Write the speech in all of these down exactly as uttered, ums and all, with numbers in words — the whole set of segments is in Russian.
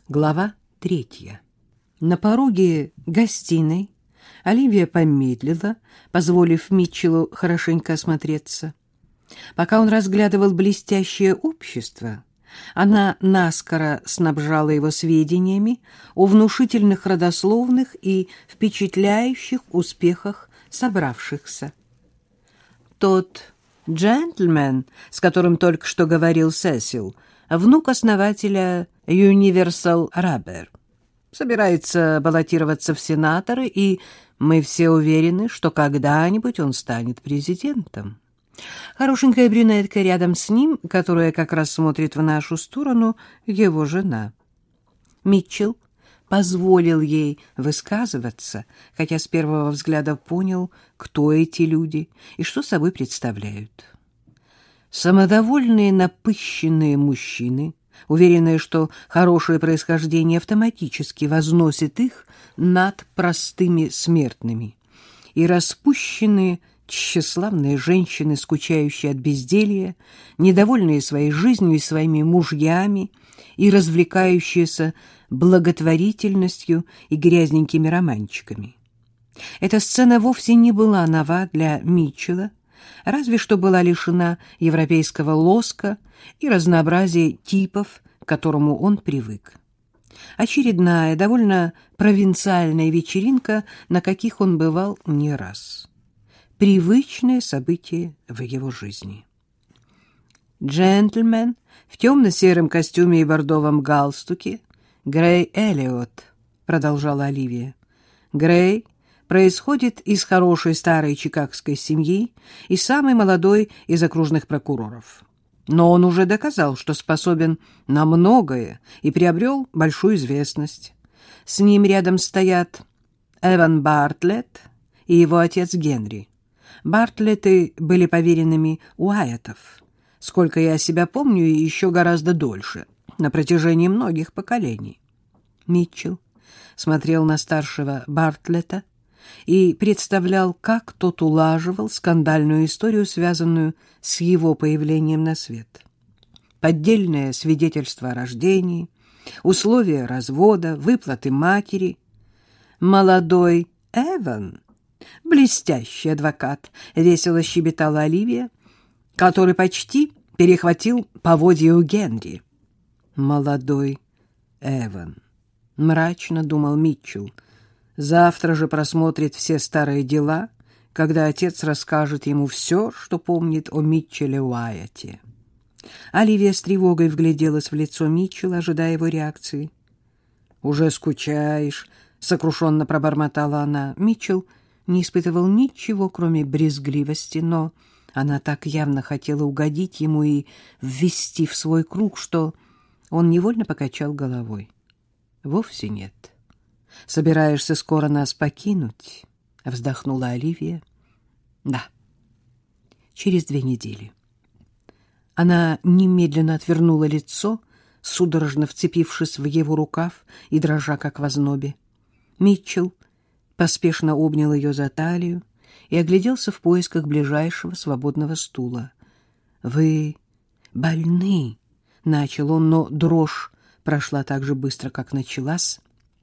Глава третья. На пороге гостиной Оливия помедлила, позволив Митчеллу хорошенько осмотреться. Пока он разглядывал блестящее общество, она наскоро снабжала его сведениями о внушительных родословных и впечатляющих успехах собравшихся. Тот джентльмен, с которым только что говорил Сесил, внук основателя Universal Rubber, собирается баллотироваться в сенаторы, и мы все уверены, что когда-нибудь он станет президентом. Хорошенькая брюнетка рядом с ним, которая как раз смотрит в нашу сторону, его жена. Митчелл позволил ей высказываться, хотя с первого взгляда понял, кто эти люди и что собой представляют. Самодовольные, напыщенные мужчины, уверенные, что хорошее происхождение автоматически возносит их над простыми смертными, и распущенные, тщеславные женщины, скучающие от безделья, недовольные своей жизнью и своими мужьями и развлекающиеся благотворительностью и грязненькими романчиками. Эта сцена вовсе не была нова для Митчелла, разве что была лишена европейского лоска и разнообразия типов, к которому он привык. Очередная, довольно провинциальная вечеринка, на каких он бывал не раз. Привычное событие в его жизни. Джентльмен в темно-сером костюме и бордовом галстуке, Грей Эллиот, продолжала Оливия. Грей происходит из хорошей старой чикагской семьи и самый молодой из окружных прокуроров. Но он уже доказал, что способен на многое и приобрел большую известность. С ним рядом стоят Эван Бартлетт и его отец Генри. Бартлетты были поверенными Уайаттов, сколько я себя помню, и еще гораздо дольше, на протяжении многих поколений. Митчелл смотрел на старшего Бартлетта и представлял, как тот улаживал скандальную историю, связанную с его появлением на свет. Поддельное свидетельство о рождении, условия развода, выплаты матери. Молодой Эван, блестящий адвокат, весело щебетала Оливия, который почти перехватил поводья у Генри. Молодой Эван, мрачно думал Митчелл. Завтра же просмотрит все старые дела, когда отец расскажет ему все, что помнит о Митчелле Уайатте. Оливия с тревогой вгляделась в лицо Митчелла, ожидая его реакции. «Уже скучаешь?» — сокрушенно пробормотала она. Митчелл не испытывал ничего, кроме брезгливости, но она так явно хотела угодить ему и ввести в свой круг, что он невольно покачал головой. «Вовсе нет». «Собираешься скоро нас покинуть?» — вздохнула Оливия. «Да, через две недели». Она немедленно отвернула лицо, судорожно вцепившись в его рукав и дрожа, как в ознобе. Митчелл поспешно обнял ее за талию и огляделся в поисках ближайшего свободного стула. «Вы больны?» — начал он, но дрожь прошла так же быстро, как началась.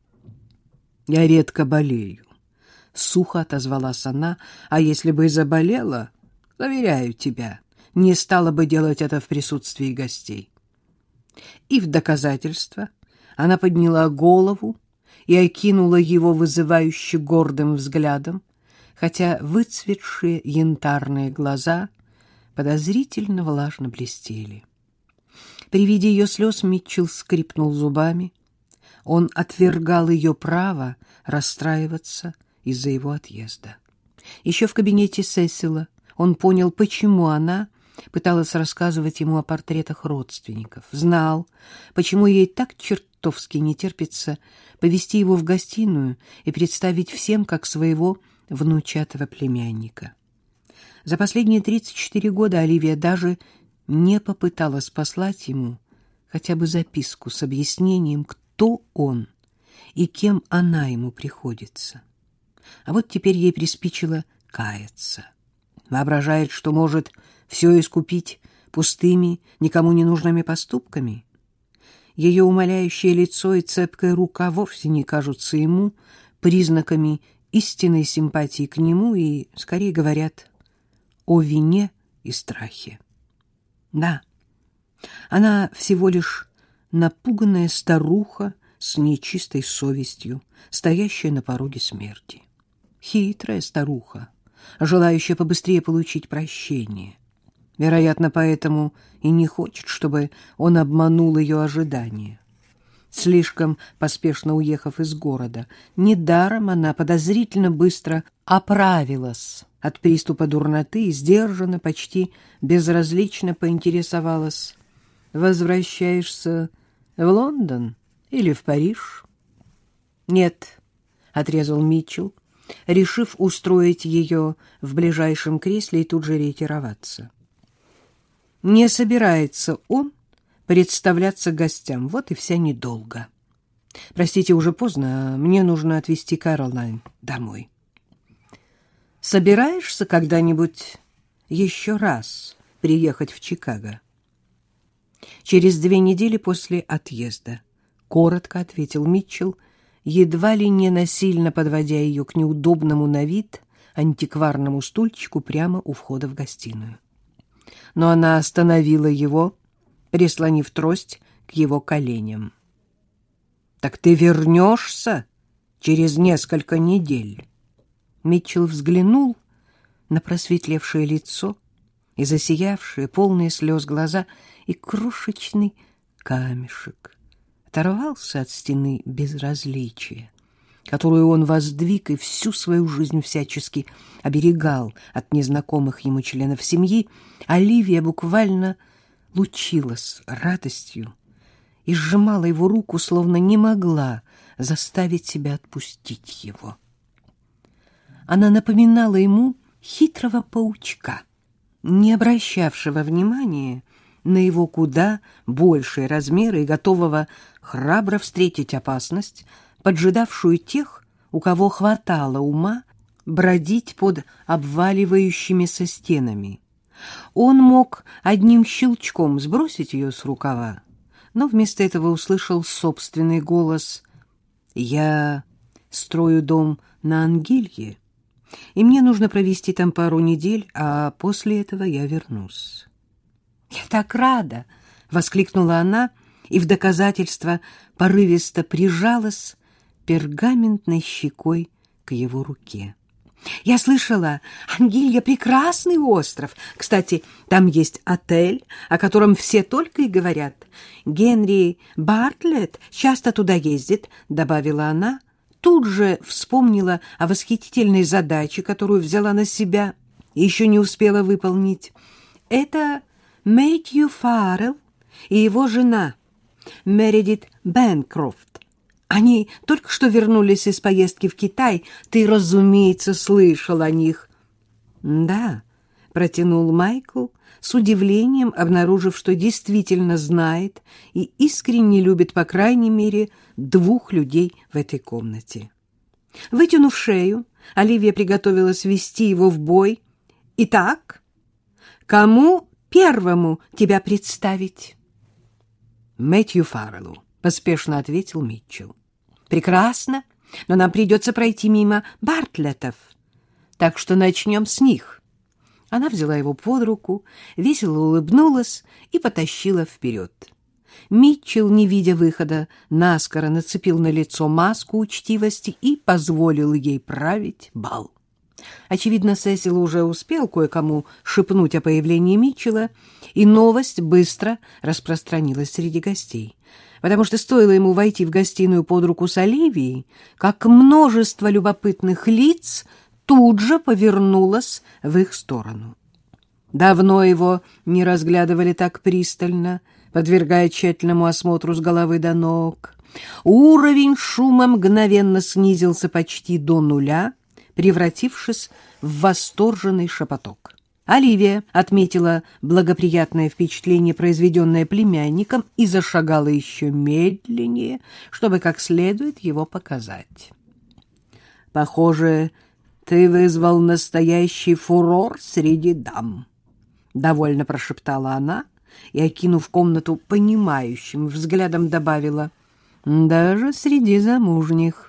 «Я редко болею», — сухо отозвалась она, «а если бы и заболела, заверяю тебя, не стала бы делать это в присутствии гостей». И в доказательство она подняла голову и окинула его вызывающе гордым взглядом, хотя выцветшие янтарные глаза подозрительно влажно блестели. При виде ее слез Митчелл скрипнул зубами. Он отвергал ее право расстраиваться из-за его отъезда. Еще в кабинете Сесила он понял, почему она пыталась рассказывать ему о портретах родственников. Знал, почему ей так чертовски не терпится повести его в гостиную и представить всем как своего внучатого племянника. За последние тридцать четыре года Оливия даже не попыталась послать ему хотя бы записку с объяснением, кто он и кем она ему приходится. А вот теперь ей приспичило каяться. Воображает, что может все искупить пустыми, никому не нужными поступками. Ее умоляющее лицо и цепкая рука вовсе не кажутся ему признаками истинной симпатии к нему и, скорее, говорят о вине и страхе. Да, она всего лишь напуганная старуха с нечистой совестью, стоящая на пороге смерти. Хитрая старуха, желающая побыстрее получить прощение. Вероятно, поэтому и не хочет, чтобы он обманул ее ожидания. Слишком поспешно уехав из города, недаром она подозрительно быстро оправилась от приступа дурноты и сдержанно, почти безразлично поинтересовалась: «Возвращаешься в Лондон или в Париж?» «Нет», — отрезал Митчелл, решив устроить ее в ближайшем кресле и тут же ретироваться. Не собирается он представляться гостям, вот и вся недолго. Простите, уже поздно, мне нужно отвезти Кэролайн домой. Собираешься когда-нибудь еще раз приехать в Чикаго? Через две недели после отъезда, коротко ответил Митчелл, едва ли не насильно подводя ее к неудобному на вид антикварному стульчику прямо у входа в гостиную. Но она остановила его, прислонив трость к его коленям. — Так ты вернешься через несколько недель? Митчелл взглянул на просветлевшее лицо и засиявшие, полные слез глаза, и крошечный камешек оторвался от стены безразличия, которую он воздвиг и всю свою жизнь всячески оберегал от незнакомых ему членов семьи. Оливия буквально лучилась радостью и сжимала его руку, словно не могла заставить себя отпустить его. Она напоминала ему хитрого паучка, не обращавшего внимания на его куда большие размеры и готового храбро встретить опасность, поджидавшую тех, у кого хватало ума бродить под обваливающимися стенами. Он мог одним щелчком сбросить ее с рукава, но вместо этого услышал собственный голос: «Я строю дом на Ангелье, и мне нужно провести там пару недель, а после этого я вернусь». «Я так рада!» — воскликнула она и в доказательство порывисто прижалась пергаментной щекой к его руке. «Я слышала, Ангелья — прекрасный остров. Кстати, там есть отель, о котором все только и говорят. Генри Бартлетт часто туда ездит», — добавила она, тут же вспомнила о восхитительной задаче, которую взяла на себя и еще не успела выполнить. «Это Мэтью Фаррелл и его жена Мередит Бэнкрофт. Они только что вернулись из поездки в Китай. Ты, разумеется, слышал о них». «Да», — протянул Майкл, с удивлением обнаружив, что действительно знает и искренне любит, по крайней мере, двух людей в этой комнате. Вытянув шею, Оливия приготовилась вести его в бой. «Итак, кому первому тебя представить?» «Мэтью Фарреллу», — поспешно ответил Митчелл. «Прекрасно, но нам придется пройти мимо Бартлеттов, так что начнем с них». Она взяла его под руку, весело улыбнулась и потащила вперед. Митчелл, не видя выхода, наскоро нацепил на лицо маску учтивости и позволил ей править бал. Очевидно, Сесил уже успел кое-кому шепнуть о появлении Митчелла, и новость быстро распространилась среди гостей, потому что стоило ему войти в гостиную под руку с Оливией, как множество любопытных лиц тут же повернулось в их сторону. Давно его не разглядывали так пристально, подвергая тщательному осмотру с головы до ног. Уровень шума мгновенно снизился почти до нуля, превратившись в восторженный шепоток. Оливия отметила благоприятное впечатление, произведенное племянником, и зашагала еще медленнее, чтобы как следует его показать. «Похоже, ты вызвал настоящий фурор среди дам», — довольно прошептала она, и, окинув комнату понимающим взглядом, добавила: «Даже среди замужних».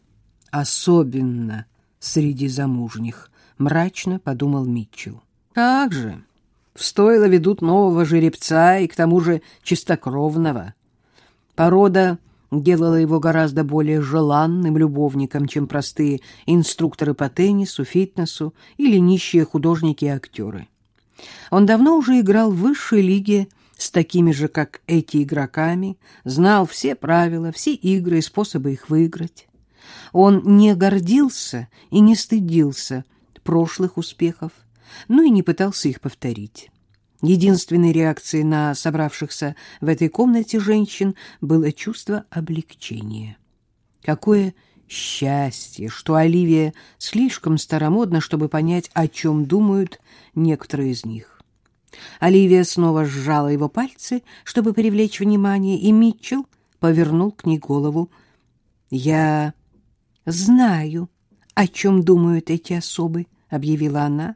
«Особенно среди замужних», — мрачно подумал Митчелл. «Как же! В стойло ведут нового жеребца и к тому же чистокровного. Порода делала его гораздо более желанным любовником, чем простые инструкторы по теннису, фитнесу или нищие художники и актеры. Он давно уже играл в высшей лиге с такими же, как эти, игроками, знал все правила, все игры и способы их выиграть. Он не гордился и не стыдился прошлых успехов, но и не пытался их повторить. Единственной реакцией на собравшихся в этой комнате женщин было чувство облегчения. Какое счастье, что Оливия слишком старомодна, чтобы понять, о чем думают некоторые из них. Оливия снова сжала его пальцы, чтобы привлечь внимание, и Митчелл повернул к ней голову. «Я знаю, о чем думают эти особы», — объявила она.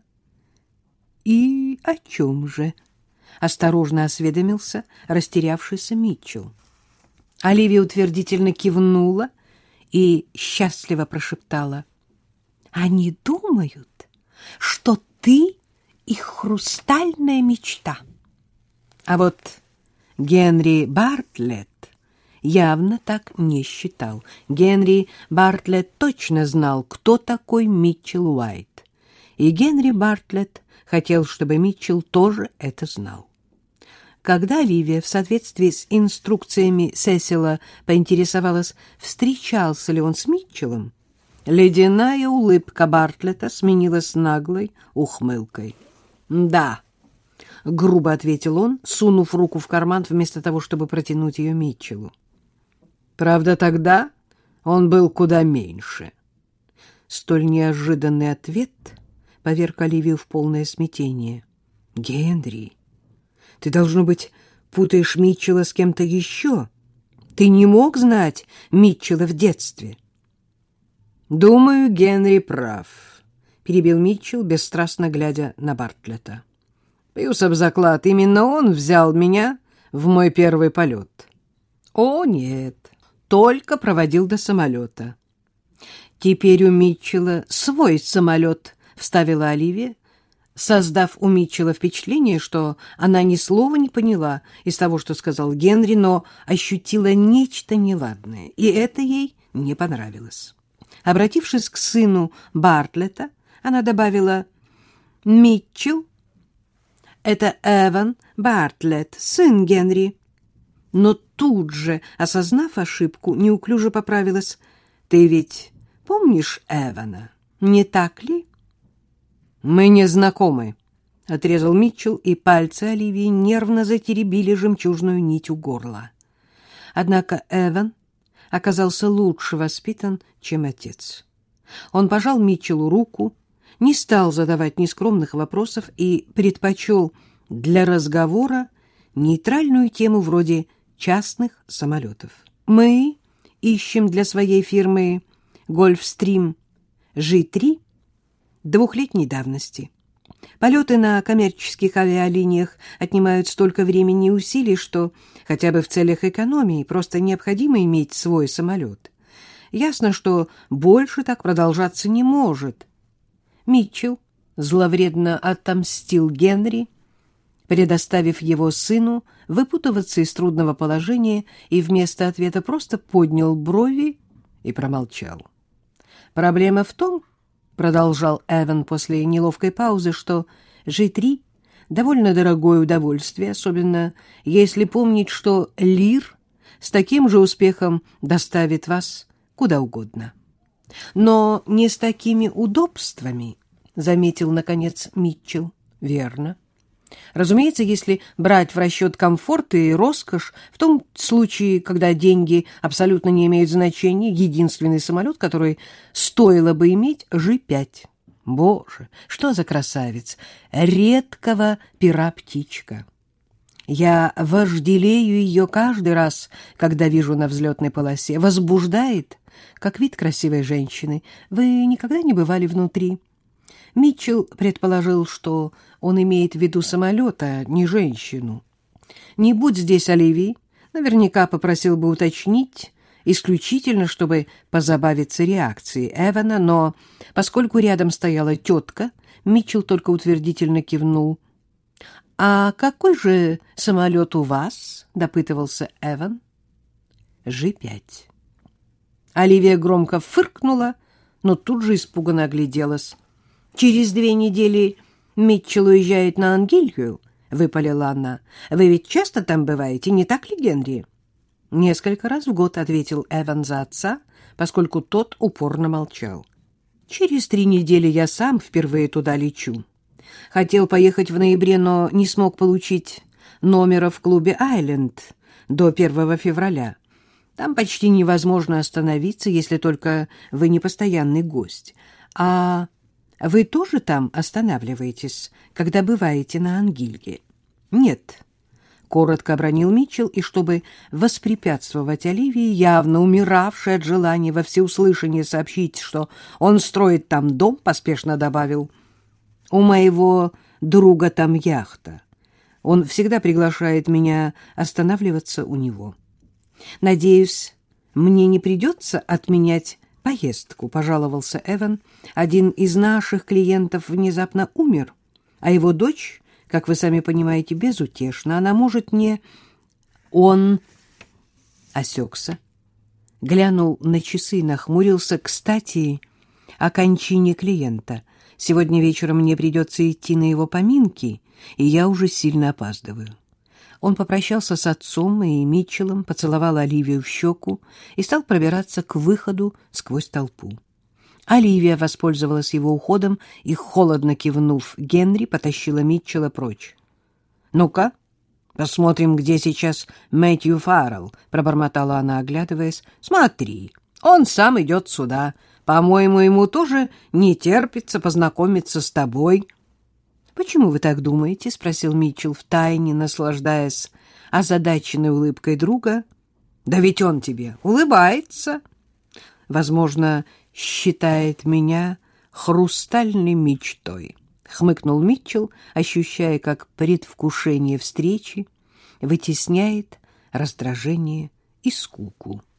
«И о чем же?» — осторожно осведомился растерявшийся Митчелл. Оливия утвердительно кивнула и счастливо прошептала: «Они думают, что ты их хрустальная мечта». А вот Генри Бартлетт явно так не считал. Генри Бартлетт точно знал, кто такой Митчелл Уайт. И Генри Бартлетт хотел, чтобы Митчелл тоже это знал. Когда Оливия в соответствии с инструкциями Сесила поинтересовалась, встречался ли он с Митчеллом, ледяная улыбка Бартлетта сменилась наглой ухмылкой. «Да», — грубо ответил он, сунув руку в карман вместо того, чтобы протянуть ее Митчеллу. «Правда, тогда он был куда меньше». Столь неожиданный ответ поверг Оливию в полное смятение. «Генри, ты, должно быть, путаешь Митчелла с кем-то еще. Ты не мог знать Митчелла в детстве». «Думаю, Генри прав», — перебил Митчелл, бесстрастно глядя на Бартлетта. «Бьюсь об заклад, именно он взял меня в мой первый полет». «О, нет, только проводил до самолета». «Теперь у Митчелла свой самолет», — вставила Оливия, создав у Митчелла впечатление, что она ни слова не поняла из того, что сказал Генри, но ощутила нечто неладное, и это ей не понравилось. Обратившись к сыну Бартлетта, она добавила: «Митчелл — это Эван Бартлетт, сын Генри». Но тут же, осознав ошибку, неуклюже поправилась: «Ты ведь помнишь Эвана, не так ли?» «Мы не знакомы», — отрезал Митчелл, и пальцы Оливии нервно затеребили жемчужную нить у горла. Однако Эван оказался лучше воспитан, чем отец. Он пожал Митчеллу руку, не стал задавать нескромных вопросов и предпочел для разговора нейтральную тему вроде частных самолетов. «Мы ищем для своей фирмы «Гольфстрим Джи три» двухлетней давности. Полеты на коммерческих авиалиниях отнимают столько времени и усилий, что хотя бы в целях экономии просто необходимо иметь свой самолет. Ясно, что больше так продолжаться не может». Митчелл зловредно отомстил Генри, предоставив его сыну выпутываться из трудного положения, и вместо ответа просто поднял брови и промолчал. «Проблема в том, — продолжал Эван после неловкой паузы, — что Джи три — довольно дорогое удовольствие, особенно если помнить, что Лир с таким же успехом доставит вас куда угодно. Но не с такими удобствами, — заметил, наконец, Митчелл. — Верно. Разумеется, если брать в расчет комфорт и роскошь, в том случае, когда деньги абсолютно не имеют значения, единственный самолет, который стоило бы иметь, Джи пять. Боже, что за красавец! Редкого пера-птичка. Я вожделею ее каждый раз, когда вижу на взлетной полосе. Возбуждает, как вид красивой женщины. Вы никогда не бывали внутри? Митчелл предположил, что он имеет в виду самолет, а не женщину. Не будь здесь Оливии, наверняка попросил бы уточнить, исключительно чтобы позабавиться реакцией Эвана, но поскольку рядом стояла тетка, Митчелл только утвердительно кивнул. «А какой же самолет у вас?» — допытывался Эван. Жи пять. Оливия громко фыркнула, но тут же испуганно огляделась. «Через две недели Митчелл уезжает на Ангелью», — выпалила она. «Вы ведь часто там бываете, не так ли, Генри?» «Несколько раз в год», — ответил Эван за отца, поскольку тот упорно молчал. «Через три недели я сам впервые туда лечу. Хотел поехать в ноябре, но не смог получить номера в клубе «Айленд» до первого февраля. Там почти невозможно остановиться, если только вы не постоянный гость. А вы тоже там останавливаетесь, когда бываете на Ангилье?» «Нет», — коротко обронил Митчелл, и, чтобы воспрепятствовать Оливии, явно умиравшей от желания во всеуслышание сообщить, что он строит там дом, поспешно добавил: «У моего друга там яхта. Он всегда приглашает меня останавливаться у него. Надеюсь, мне не придется отменять поездку», — пожаловался Эван. «Один из наших клиентов внезапно умер, а его дочь, как вы сами понимаете, безутешна. Она может не...» Он осекся, глянул на часы и нахмурился. «Кстати, о кончине клиента. Сегодня вечером мне придется идти на его поминки, и я уже сильно опаздываю». Он попрощался с отцом и Митчеллом, поцеловал Оливию в щеку и стал пробираться к выходу сквозь толпу. Оливия воспользовалась его уходом и, холодно кивнув Генри, потащила Митчелла прочь. «Ну-ка, посмотрим, где сейчас Мэтью Фаррелл», — пробормотала она, оглядываясь. «Смотри, он сам идет сюда. По-моему, ему тоже не терпится познакомиться с тобой». «Почему вы так думаете?» — спросил Митчелл, втайне наслаждаясь озадаченной улыбкой друга. «Да ведь он тебе улыбается. Возможно, считает меня хрустальной мечтой», — хмыкнул Митчелл, ощущая, как предвкушение встречи вытесняет раздражение и скуку.